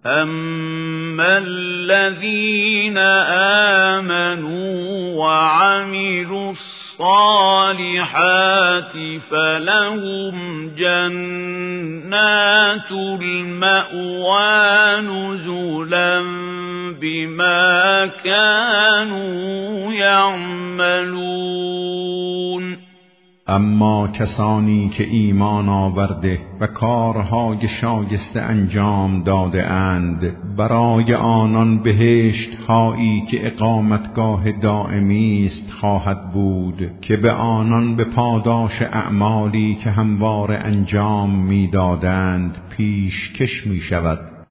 أما الذين آمنوا وعملوا الصالحات فلهم جنات المأوى نزلا بما كانوا يعملون. اما کسانی که ایمان آورده و کارهای شایسته انجام داده اند، برای آنان بهشت هایی که اقامتگاه دائمی است خواهد بود که به آنان به پاداش اعمالی که همواره انجام می‌دادند پیشکش می شود.